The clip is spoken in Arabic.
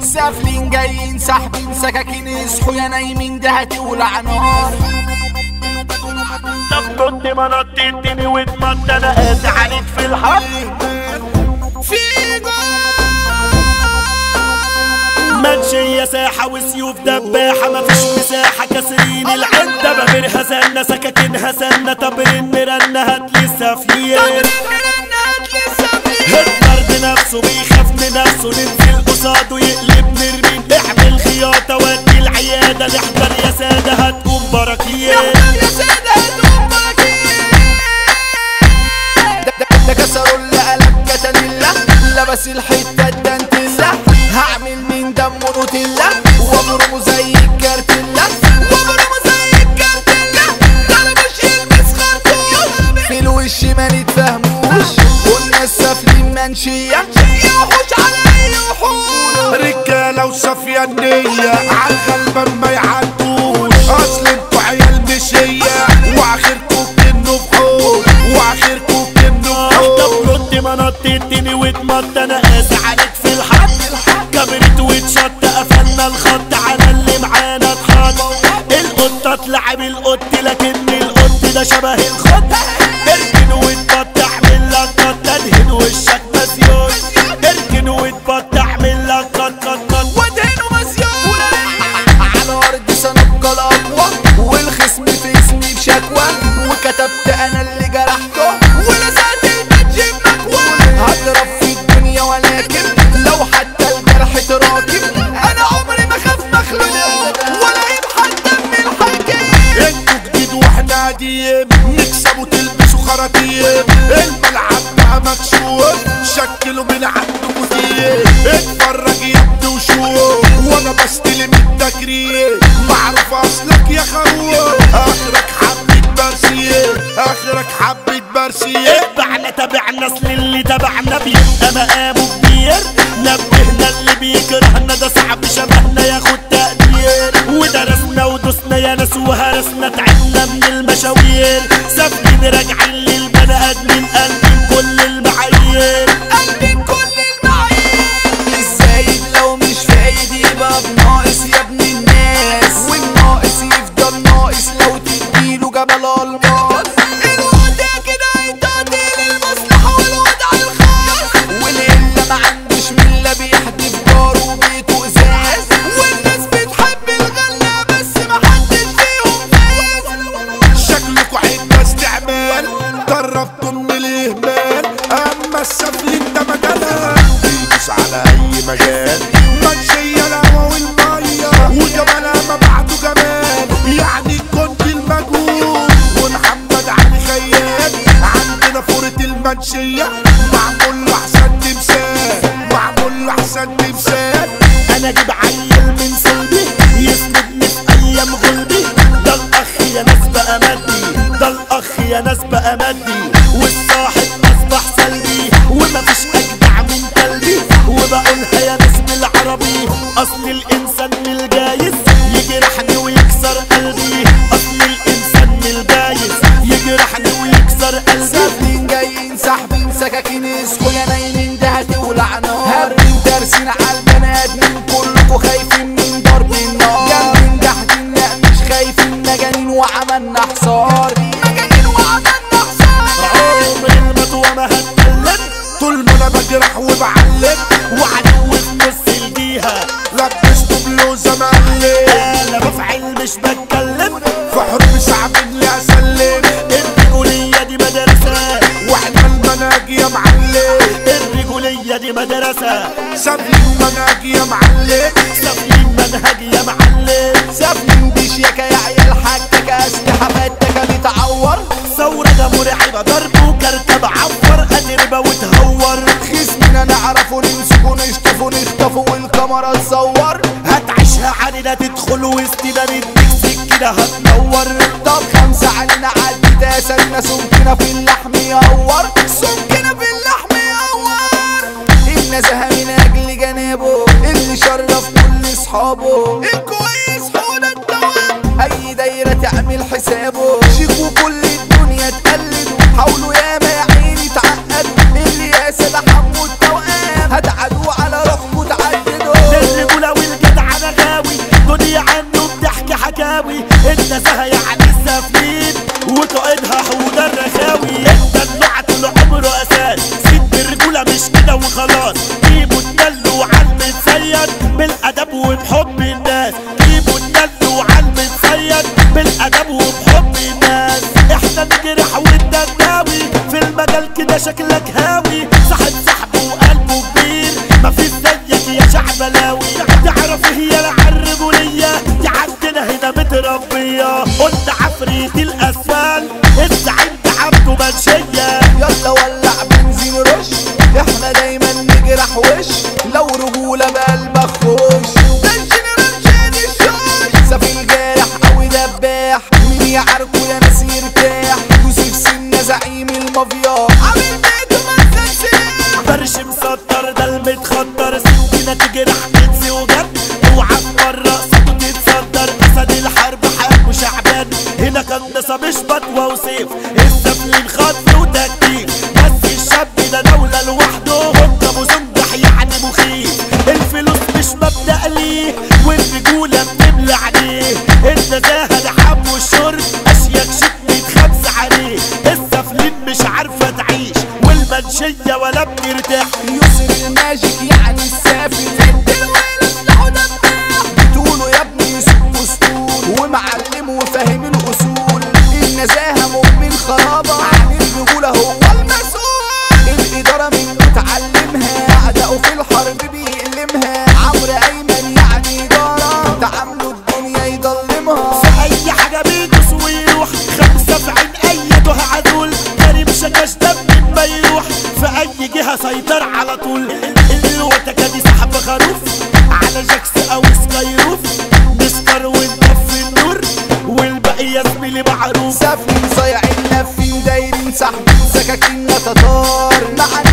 سافلين جايين ساحبين سكاكين اصحوا يا نايمين ده هتولع نار. طب كنت ما نطيتني واتمنى انا قاسي عليك في الحق في منشية ساحة وسيوف دباحة مفيش مساحة كاسرين العدة بابرها سنة سكاكينها سنة طب رنة هاتلي السفلين هتلر بنفسه بيخاف من نفسه ننزل قصاده يقلب نرمين اعمل خياطة ودي العيادة نحضر يا سادة هتقوم براكين ده كسروا اللي قلب كتانيلا لبس الحتة الدانتيلا هعمل من دمه نوتيلا وابرمه زي الكارتيلا انا مش يلبس خرطوش في الوش ما نتفهموش والناس سافلين منشية يوحوش على اي وحوش رجالة وصافية النية عالغلبان ما يعدوش اصل انتوا عيال مشية واخركوا كنوا بحوش طب كنت ما نطيتني واتمط انا قاسي عليك في الحق كبرت واتشط قفلنا الخط على اللي معانا اتحط القطة تلعب القط لكن القط ده شبه الخط اركن واتبط اعمل لك قط ادهن وشك مسيون اركن واتبط اعمل لك قط وادهن مسيون على ارض سنبقى الاقوى والخصم في اسمي بشكوى وكتبت انا اللي جرحته ولزقت الماتش بمكوى هضرب في الدنيا ولكن لو حتى الجرح تراكم انا عمري ما خاف مخلوق ولا يبحث دم الحكيم. انتوا جديد واحنا قديم نكسبوا تلبسوا خراطيم الملعب بقى مكشوف شكلوا من عندكوا دي اتفرج يا ابني وشوف وانا بستلم التكريم معروف اصلك يا خروف اخرك حبة برسيم اتبعنا تبعنا اصل اللي تبعنا بيبقى مقامه كبير نبهنا اللي بيكرهنا ده صعب شبهنا ياخد تقدير ودرسنا ودوسنا يا ناس وهرسنا تعبنا من المشاوير سافلين راجعين للبني ادمين قلبين كل المعايير الزايد لو مش فايد يبقى بناقص يا ابن الناس والناقص يفضل ناقص لو تديله جبل الماس الوضع كده هيتعدي للمصلحة والوضع الخاص واللي ما عندوش ملة بيحدف جاره وبيته ازاز والناس بتحب الغلة بس محدش فيهم فاز شكلكوا عدة استعمال قربتوا من الاهمال اما السفلين ده مجالها بيدوس على اي مجال منشية الهوا والمية وجمالها ما بعده جمال يعني كنت المجهول ومحمد علي خيال عندنا فورة المنشية معمول له احسن تمثال انا اجيب عيل من صلبي يسندني في ايام غلبي ده الاخ يا ناس بقى مادي والصاحب اصبح سلبي ومفيش اجدع من قلبي وبقولها يا ناس بالعربي اصل الانسان من الجايز يجرحني ويكسر قلبي اصل الانسان من الجايز يجرحني ويكسر قلبي سافلين جايين ساحبين سكاكين اصحوا يا نايمين ده هتولع نار هابين دارسين عالبني ادمين كلكوا خايفين من ضرب النار جنبين جاحدين لا مش خايفين مجانين وعملنا حصار عمر المطوة ما هتكلم طول ما انا بجرح وبعلم وعدو في نص الجيهة لبسته بلوزة مقلب انا بفعل مش بتكلم في حروب صعب اني اسلم الرجولية دي مدرسة واحنا المناجي يا معلم الرجولية دي مدرسة سافلين مناجي يا معلم سافلين منهج يا معلم سافلين بشياكة يا عيال حكاكة اسلحة فتكة بتعور ثورة ده مرعبة ضرب وكركب عفر أتربة وتهور خصمنا نعرفه نمسكه نشطفه نخطفه والكاميرا تصور هتعيشها علينا تدخل وسطنا نديك سكينة هتنور طب 5 علينا عدي تاسلنا سمكنا في اللحم يهور سمكنا في اللحم يهور النزهة من اجل جنابه اللي شرف كل اصحابه الكويس حوض الدوام اي دايرة تعمل حسابه شيكوا كل الدنيا تقلدوا حاولوا ياما يا عيني تعقدوا اللي يا سيدة حمو التوأم هتعدوا على روحكوا تعددوا الرجولة جيبوا الدلو عالمتصيد بالادب وبحب الناس، جيبوا الدلو عالمتصيد بالادب وبحب الناس. احنا نجرح والدناوي في المجال كده شكلك هاوي، صاحب صاحبه وقلبه كبير مفيش زيك يا شعبلاوي. تعرف هي العرجولية دي عندنا هنا متربية، قلنا عفريت الاسفل الزعيم ده عبده منشية. يلا ولع بنزين رش، احنا دايما نجرح وش، لو رجولة بقلبك خش. ده الجنرال شادي الشوش، سفيل جارح قوي دباح، مين يعاركه يا ناس يرتاح. يوسف سنة زعيم المافيا، عامل بيته مسك سلاح. فرش مسطر ده المتخطر، سكينة تجرح تنسي وجد، اوعى في مرة صوته تتصدر. اسد الحرب حق شعبان، هنا كان نصب بطوة وسيف، السفلين خطف وتكتيك. بس الشاب ده دولة لوحده، هوب ابو سندح يعني مخيف. الفلوس مش مبدأ ليه، والرجولة بتملى عليه. النزاهة ده حب والشرب، اشياك شيك متخبز عليه. السفلين مش عارفة تعيش، والمنشية ولا بترتاح. يوسف الماجيك يعني السافل، الويل اسلحه دباح. بتقولوا يا ابني يوسف اسطول، ومعلم وفاهم الاصول. النزاهة مؤمن خرابة، عن الرجولة هو المسؤول. الإدارة منه تعلمها، أعداؤه في الحرب بيقلمها. عمرو أيمن يعني إدارة، تعامله الدنيا يضلمها. في اي حاجة بيدوس ويروح، خمسة في عين ايدها عدول. كريم شكاش دم ما يروح، في اي جهة سيطر على طول. الوتكة دي سحب خروف، على جاكس او سكايروف. نسكر ونطفي النور، والباقي يا زميلي معروف. سافلين صايعين لافين دايرين سحبين سكاكين تتار. مع